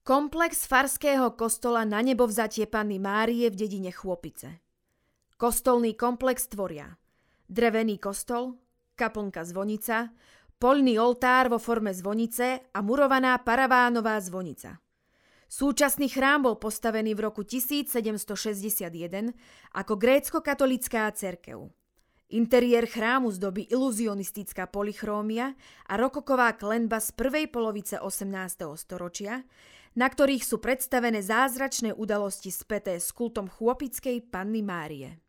Komplex farského kostola Na nebovzatie Panny Márie v dedine Chôpice. Kostolný komplex tvoria drevený kostol, kaplnka zvonica, poľný oltár vo forme zvonice a murovaná paravánová zvonica. Súčasný chrám bol postavený v roku 1761 ako grécko-katolická cirkev. Interiér chrámu zdobí iluzionistická polychrómia a rokoková klenba z prvej polovice 18. storočia, na ktorých sú predstavené zázračné udalosti späté s kultom chôpickej Panny Márie.